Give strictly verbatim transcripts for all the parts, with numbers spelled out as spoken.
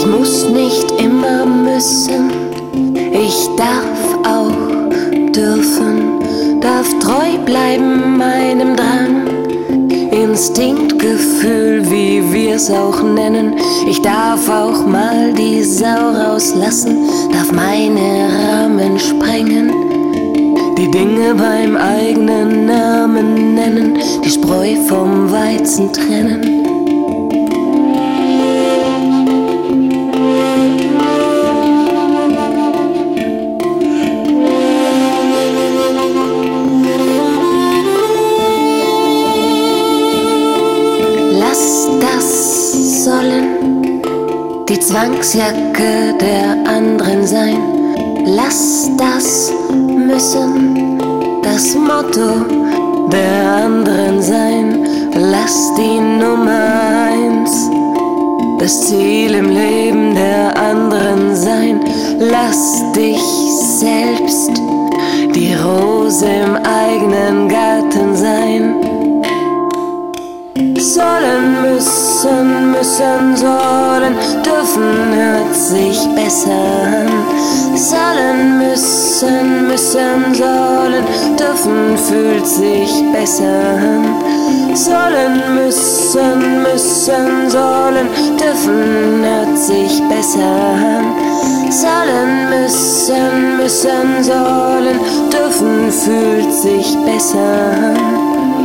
muss nicht immer müssen, ich darf auch dürfen, darf treu bleiben meinem Drang. Instinktgefühl, wie wir's auch nennen. Ich darf auch mal die Sau rauslassen, darf meine Rahmen sprengen. Die Dinge beim eigenen Namen nennen, die Spreu vom Weizen trennen. Lass das sollen die Zwangsjacke der anderen sein. Lass das müssen das Motto der anderen sein. Lass die Nummer eins das Ziel im Leben der anderen sein. Lass dich selbst die Rose im eigenen Garten sein. Sollen, müssen, müssen, sollen, dürfen, hört sich besser an. Sollen, müssen, müssen, sollen, dürfen, fühlt sich besser an. Sollen, müssen, müssen, sollen, dürfen, hört sich besser an. Sollen, müssen, müssen, sollen, dürfen, fühlt sich besser an.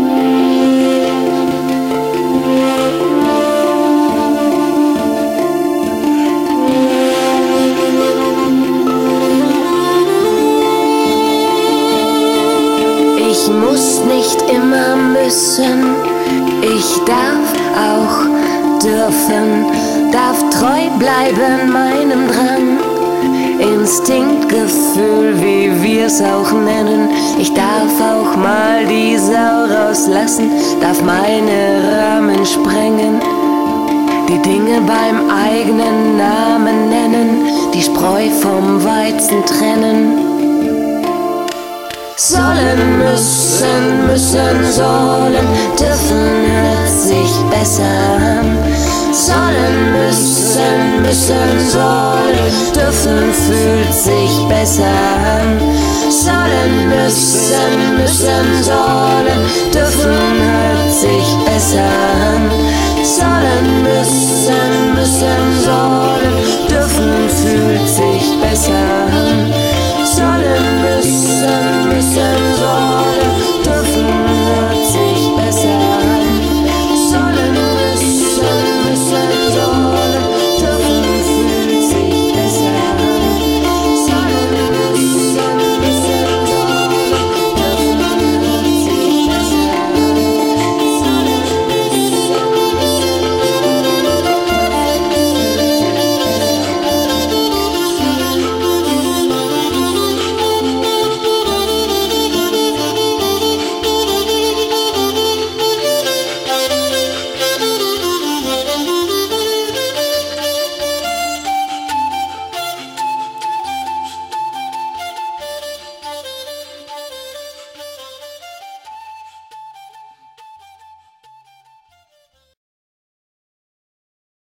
Ich muss nicht immer müssen, ich darf auch dürfen, darf treu bleiben meinem Drang. Instinktgefühl, wie wir's auch nennen. Ich darf auch mal die Sau rauslassen, darf meine Rahmen sprengen. Die Dinge beim eigenen Namen nennen, die Spreu vom Weizen trennen. Sollen, müssen, müssen, sollen, dürfen, hört sich besser an. Sollen, müssen, müssen, sollen, dürfen, fühlt sich besser an. Sollen, müssen, müssen, sollen, dürfen, hört sich besser an. Sollen, müssen, müssen, sollen,